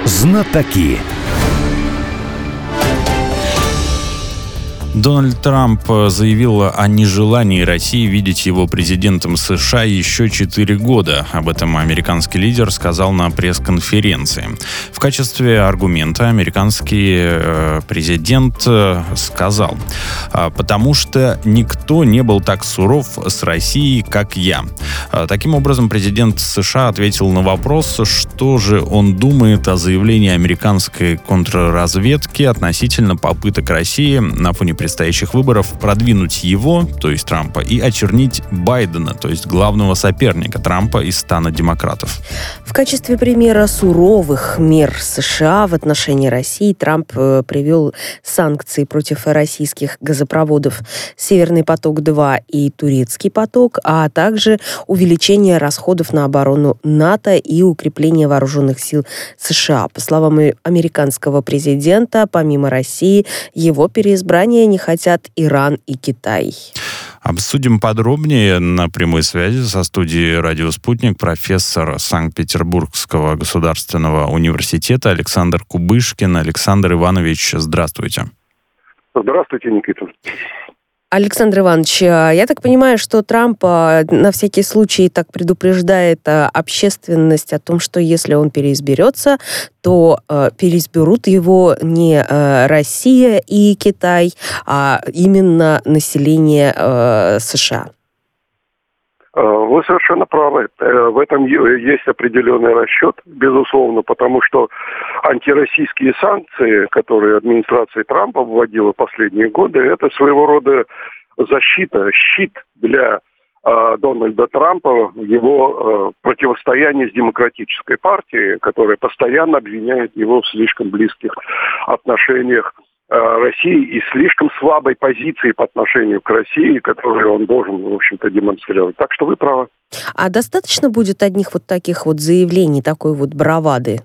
Знатоки. Дональд Трамп заявил о нежелании России видеть его президентом США еще 4 года. Об этом американский лидер сказал на пресс-конференции. В качестве аргумента американский президент сказал: «Потому что никто не был так суров с Россией, как я». Таким образом, президент США ответил на вопрос, что же он думает о заявлении американской контрразведки относительно попыток России на фоне предстоящих выборов продвинуть его, то есть Трампа, и очернить Байдена, то есть главного соперника Трампа из стана демократов. В качестве примера суровых мер США в отношении России Трамп привел санкции против российских газопроводов «Северный поток-2» и «Турецкий поток», а также увеличение расходов на оборону НАТО и укрепление вооруженных сил США. По словам американского президента, помимо России, его переизбрание не хотят Иран и Китай. Обсудим подробнее на прямой связи со студией «Радио Спутник» профессор Санкт-Петербургского государственного университета Александр Кубышкин. Александр Иванович, здравствуйте. Здравствуйте, Никита. Александр Иванович, я так понимаю, что Трамп на всякий случай так предупреждает общественность о том, что если он переизберется, то переизберут его не Россия и Китай, а именно население США. Вы совершенно правы. В этом есть определенный расчет, безусловно, потому что антироссийские санкции, которые администрация Трампа вводила в последние годы, это своего рода защита, щит для Дональда Трампа в его противостоянии с демократической партией, которая постоянно обвиняет его в слишком близких отношениях России и слишком слабой позиции по отношению к России, которую он должен, в общем-то, демонстрировать. Так что вы правы. А достаточно будет одних вот таких вот заявлений, такой вот бравады?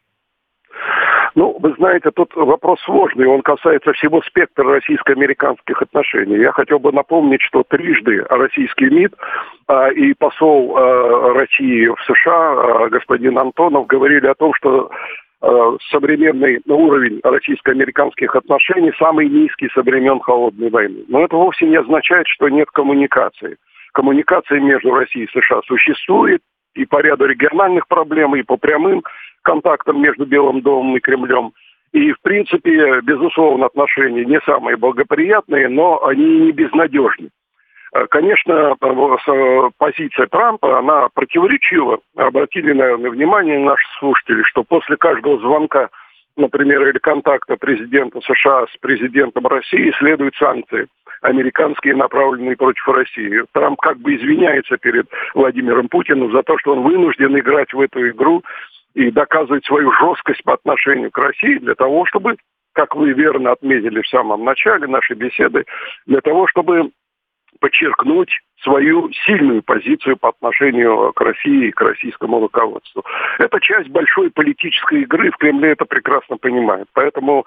Ну, вы знаете, тут вопрос сложный, он касается всего спектра российско-американских отношений. Я хотел бы напомнить, что трижды российский МИД и посол России в США, господин Антонов, говорили о том, что современный уровень российско-американских отношений самый низкий со времен Холодной войны. Но это вовсе не означает, что нет коммуникации. Коммуникация между Россией и США существует и по ряду региональных проблем, и по прямым контактам между Белым домом и Кремлем. И, в принципе, безусловно, отношения не самые благоприятные, но они не безнадежны. Конечно, позиция Трампа, она противоречива. Обратили, наверное, внимание наши слушатели, что после каждого звонка, например, или контакта президента США с президентом России следуют санкции американские, направленные против России. Трамп как бы извиняется перед Владимиром Путиным за то, что он вынужден играть в эту игру и доказывать свою жесткость по отношению к России для того, чтобы, как вы верно отметили в самом начале нашей беседы, для того, чтобы подчеркнуть свою сильную позицию по отношению к России и к российскому руководству. Это часть большой политической игры, в Кремле это прекрасно понимают. Поэтому,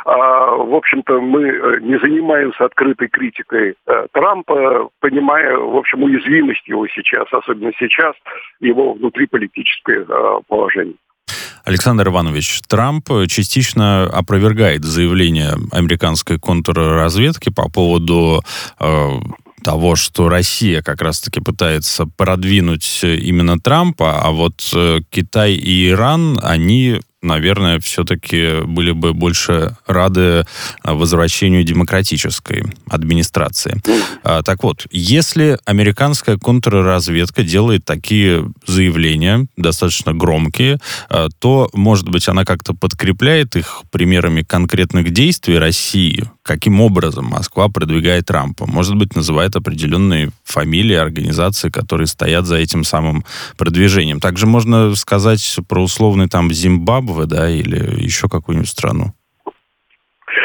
в общем-то, мы не занимаемся открытой критикой Трампа, понимая, в общем, уязвимость его сейчас, особенно сейчас, его внутриполитическое положение. Александр Иванович, Трамп частично опровергает заявление американской контрразведки по поводу того, что Россия как раз-таки пытается продвинуть именно Трампа, а вот Китай и Иран, они, наверное, все-таки были бы больше рады возвращению демократической администрации. Так вот, если американская контрразведка делает такие заявления, достаточно громкие, то, может быть, она как-то подкрепляет их примерами конкретных действий России, каким образом Москва продвигает Трампа. Может быть, называет определенные фамилии, организации, которые стоят за этим самым продвижением. Также можно сказать про условный там Зимбабве, да, или еще какую-нибудь страну.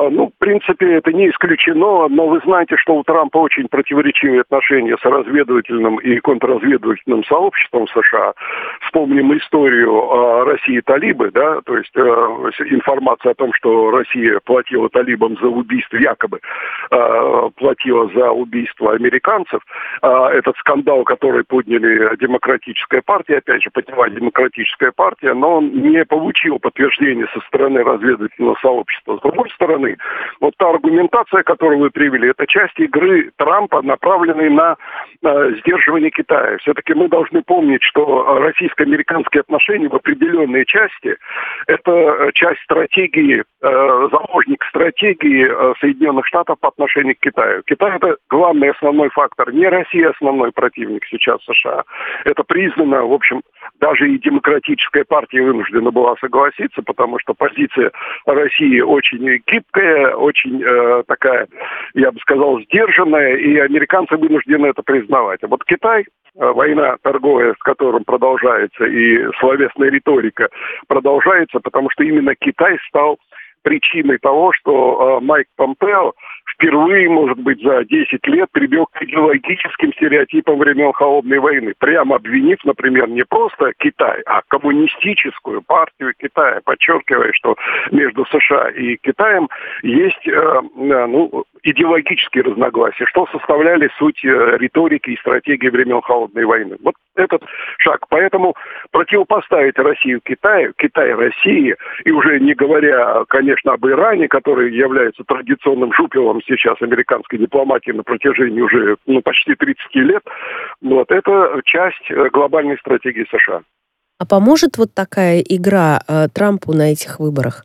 В принципе, это не исключено, но вы знаете, что у Трампа очень противоречивые отношения с разведывательным и контрразведывательным сообществом США. Вспомним историю России талибы, да, то есть информация о том, что Россия платила талибам за убийство, якобы платила за убийство американцев. Этот скандал, который подняли Демократическая партия, опять же, подняла Демократическая партия, но он не получил подтверждения со стороны разведывательного сообщества. С другой стороны, вот та аргументация, которую вы привели, это часть игры Трампа, направленной на сдерживание Китая. Все-таки мы должны помнить, что российско-американские отношения в определенной части – это часть стратегии, заложник стратегии Соединенных Штатов по отношению к Китаю. Китай – это главный основной фактор. Не Россия основной противник сейчас США. Это признано, в общем, даже и Демократическая партия вынуждена была согласиться, потому что позиция России очень гибкая, очень такая, я бы сказал, сдержанная, и американцы вынуждены это признавать. А вот Китай, война торговая, с которым продолжается, и словесная риторика продолжается, потому что именно Китай стал причиной того, что Майк Помпео впервые, может быть, за 10 лет прибег к идеологическим стереотипам времен Холодной войны, прямо обвинив, например, не просто Китай, а коммунистическую партию Китая, подчеркивая, что между США и Китаем есть идеологические разногласия, что составляли суть риторики и стратегии времен Холодной войны. Вот этот шаг. Поэтому противопоставить Россию Китаю, Китай России, и уже не говоря, конечно, об Иране, который является традиционным жупелом сейчас американской дипломатии на протяжении уже почти 30 лет, вот это часть глобальной стратегии США. А поможет вот такая игра Трампу на этих выборах?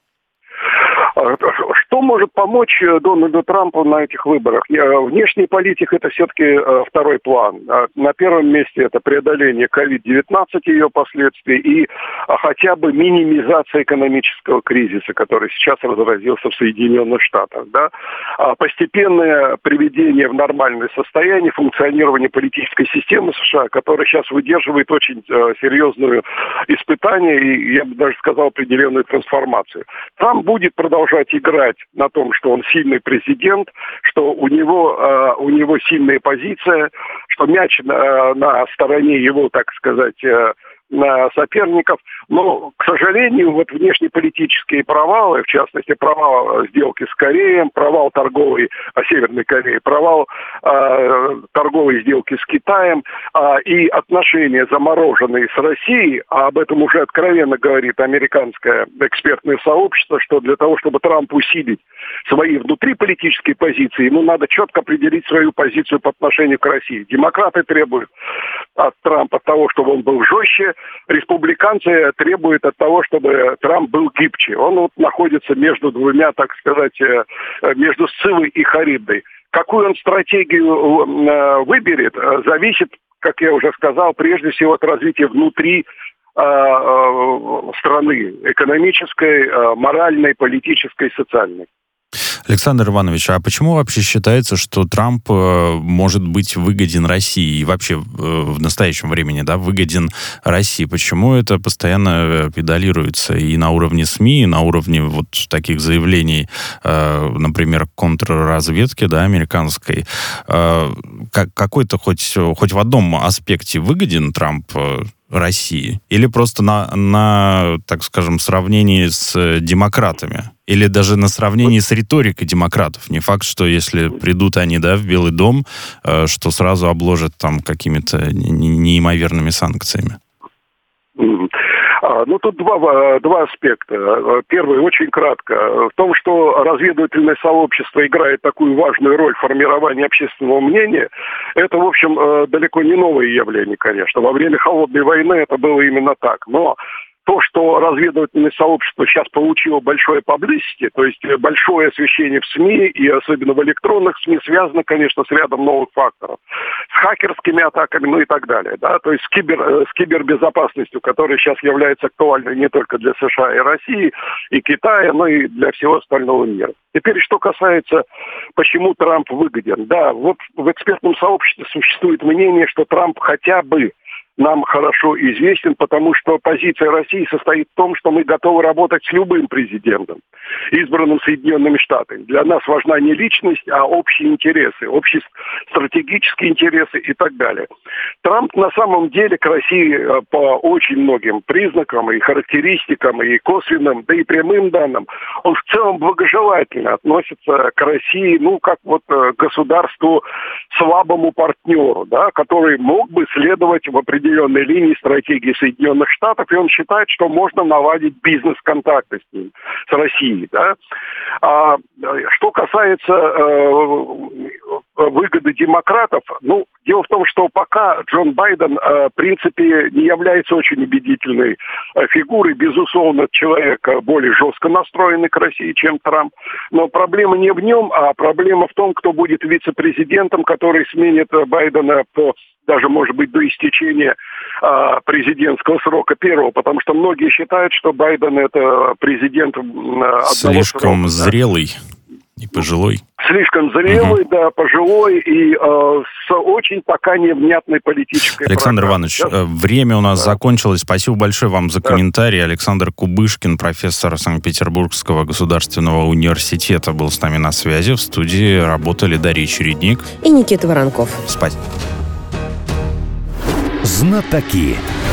Что может помочь Дональду Трампу на этих выборах? Внешняя политика – это все-таки второй план. На первом месте это преодоление COVID-19 и ее последствий и хотя бы минимизация экономического кризиса, который сейчас разразился в Соединенных Штатах. Да? Постепенное приведение в нормальное состояние функционирования политической системы США, которая сейчас выдерживает очень серьезное испытание и, я бы даже сказал, определенную трансформацию. Трамп будет продолжать играть на том, что он сильный президент, что у него сильная позиция, что мяч на стороне его, так сказать, соперников. Но, к сожалению, вот внешнеполитические провалы, в частности, провал сделки с Кореей, провал торговой Северной Кореи, провал торговой сделки с Китаем и отношения замороженные с Россией, а об этом уже откровенно говорит американское экспертное сообщество, что для того, чтобы Трамп усилить свои внутриполитические позиции, ему надо четко определить свою позицию по отношению к России. Демократы требуют от Трампа того, чтобы он был жестче, республиканцы требуют от того, чтобы Трамп был гибче. Он вот находится между двумя, так сказать, между Сциллой и Харибдой. Какую он стратегию выберет, зависит, как я уже сказал, прежде всего от развития внутри страны, экономической, моральной, политической, социальной. Александр Иванович, а почему вообще считается, что Трамп может быть выгоден России и вообще в настоящем времени, да, выгоден России? Почему это постоянно педалируется и на уровне СМИ, и на уровне вот таких заявлений, например, контрразведки, да, американской? Какой-то хоть в одном аспекте выгоден Трамп России? Или просто на, так скажем, сравнении с демократами? Или даже на сравнении с риторикой демократов? Не факт, что если придут они, да, в Белый дом, что сразу обложат там какими-то неимоверными санкциями. Тут два аспекта. Первый, очень кратко. В том, что разведывательное сообщество играет такую важную роль в формировании общественного мнения, это, в общем, далеко не новое явление, конечно. Во время Холодной войны это было именно так. Но то, что разведывательное сообщество сейчас получило большое publicity, то есть большое освещение в СМИ и особенно в электронных СМИ, связано, конечно, с рядом новых факторов. С хакерскими атаками, и так далее. Да? То есть с кибербезопасностью, которая сейчас является актуальной не только для США и России, и Китая, но и для всего остального мира. Теперь, что касается, почему Трамп выгоден. Да, вот в экспертном сообществе существует мнение, что Трамп хотя бы нам хорошо известен, потому что позиция России состоит в том, что мы готовы работать с любым президентом, избранным Соединенными Штатами. Для нас важна не личность, а общие интересы, общие стратегические интересы и так далее. Трамп на самом деле к России по очень многим признакам и характеристикам, и косвенным, да и прямым данным, он в целом благожелательно относится к России, как к государству слабому партнеру, да, который мог бы следовать в определенной линии стратегии Соединенных Штатов, и он считает, что можно наладить бизнес-контакты с ним, с Россией, да. Что касается выгоды демократов, дело в том, что пока Джон Байден, в принципе, не является очень убедительной фигурой, безусловно, человек более жестко настроенный к России, чем Трамп, но проблема не в нем, а проблема в том, кто будет вице-президентом, который сменит Байдена даже, может быть, до истечения президентского срока первого, потому что многие считают, что Байден это президент одного слишком срока, зрелый и пожилой. Слишком зрелый, да, пожилой и с очень пока невнятной политической Александр программой. Иванович, время у нас закончилось. Спасибо большое вам за комментарий. Александр Кубышкин, профессор Санкт-Петербургского государственного университета, был с нами на связи. В студии работали Дарья Чередник и Никита Воронков. Спасибо. Знатоки.